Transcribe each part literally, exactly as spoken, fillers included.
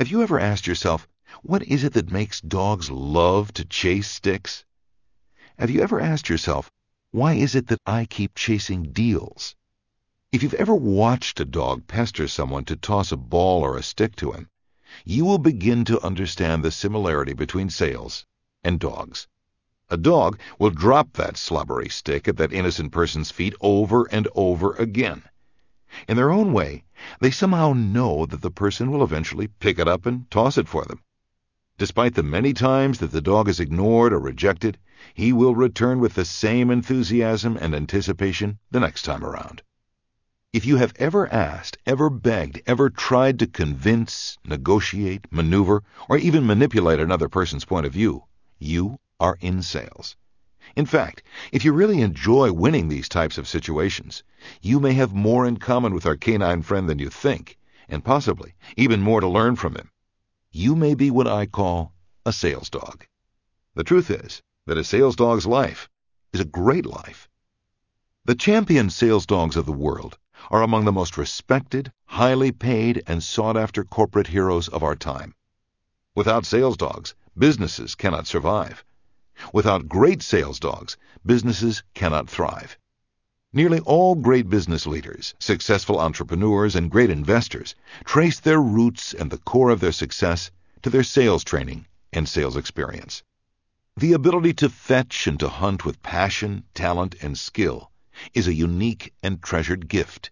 Have you ever asked yourself, what is it that makes dogs love to chase sticks? Have you ever asked yourself, why is it that I keep chasing deals? If you've ever watched a dog pester someone to toss a ball or a stick to him, you will begin to understand the similarity between sales and dogs. A dog will drop that slobbery stick at that innocent person's feet over and over again. In their own way, they somehow know that the person will eventually pick it up and toss it for them. Despite the many times that the dog is ignored or rejected, he will return with the same enthusiasm and anticipation the next time around. If you have ever asked, ever begged, ever tried to convince, negotiate, maneuver, or even manipulate another person's point of view, you are in sales. In fact, if you really enjoy winning these types of situations, you may have more in common with our canine friend than you think, and possibly even more to learn from him. You may be what I call a sales dog. The truth is that a sales dog's life is a great life. The champion sales dogs of the world are among the most respected, highly paid, and sought-after corporate heroes of our time. Without sales dogs, businesses cannot survive. Without great sales dogs, businesses cannot thrive. Nearly all great business leaders, successful entrepreneurs, and great investors trace their roots and the core of their success to their sales training and sales experience. The ability to fetch and to hunt with passion, talent, and skill is a unique and treasured gift.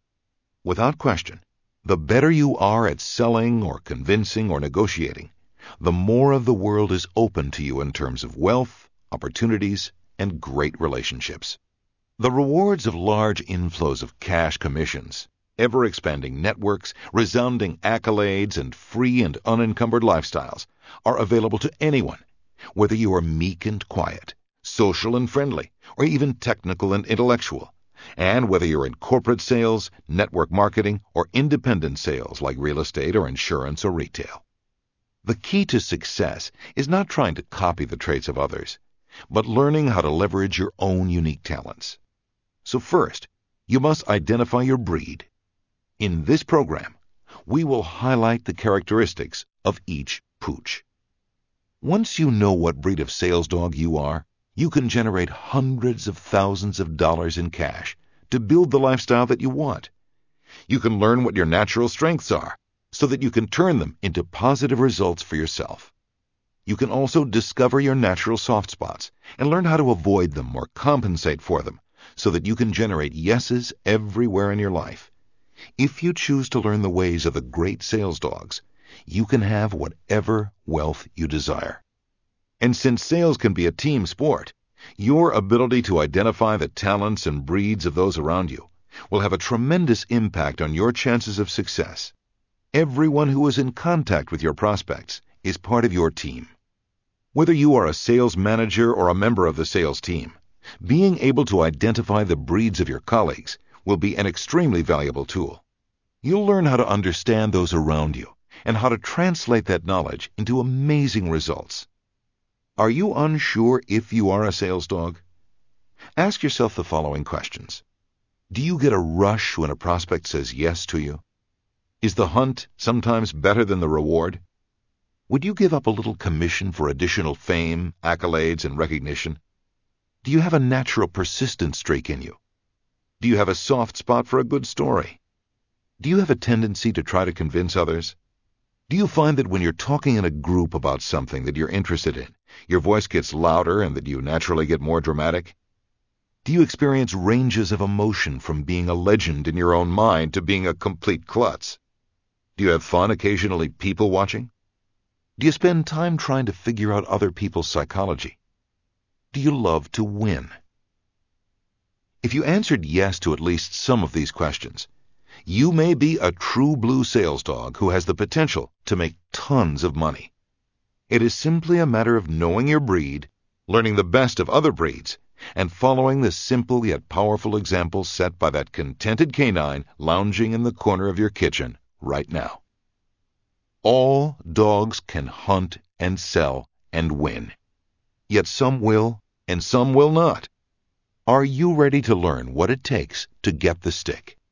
Without question, the better you are at selling or convincing or negotiating, the more of the world is open to you in terms of wealth, opportunities, and great relationships. The rewards of large inflows of cash commissions, ever-expanding networks, resounding accolades, and free and unencumbered lifestyles are available to anyone, whether you are meek and quiet, social and friendly, or even technical and intellectual, and whether you're in corporate sales, network marketing, or independent sales like real estate or insurance or retail. The key to success is not trying to copy the traits of others, but learning how to leverage your own unique talents. So first, you must identify your breed. In this program, we will highlight the characteristics of each pooch. Once you know what breed of sales dog you are, you can generate hundreds of thousands of dollars in cash to build the lifestyle that you want. You can learn what your natural strengths are, so that you can turn them into positive results for yourself. You can also discover your natural soft spots and learn how to avoid them or compensate for them so that you can generate yeses everywhere in your life. If you choose to learn the ways of the great sales dogs, you can have whatever wealth you desire. And since sales can be a team sport, your ability to identify the talents and breeds of those around you will have a tremendous impact on your chances of success. Everyone who is in contact with your prospects is part of your team. Whether you are a sales manager or a member of the sales team, being able to identify the breeds of your colleagues will be an extremely valuable tool. You'll learn how to understand those around you and how to translate that knowledge into amazing results. Are you unsure if you are a sales dog? Ask yourself the following questions. Do you get a rush when a prospect says yes to you? Is the hunt sometimes better than the reward? Would you give up a little commission for additional fame, accolades, and recognition? Do you have a natural persistent streak in you? Do you have a soft spot for a good story? Do you have a tendency to try to convince others? Do you find that when you're talking in a group about something that you're interested in, your voice gets louder and that you naturally get more dramatic? Do you experience ranges of emotion from being a legend in your own mind to being a complete klutz? Do you have fun occasionally people-watching? Do you spend time trying to figure out other people's psychology? Do you love to win? If you answered yes to at least some of these questions, you may be a true blue sales dog who has the potential to make tons of money. It is simply a matter of knowing your breed, learning the best of other breeds, and following the simple yet powerful examples set by that contented canine lounging in the corner of your kitchen right now. All dogs can hunt and sell and win. Yet some will and some will not. Are you ready to learn what it takes to get the stick?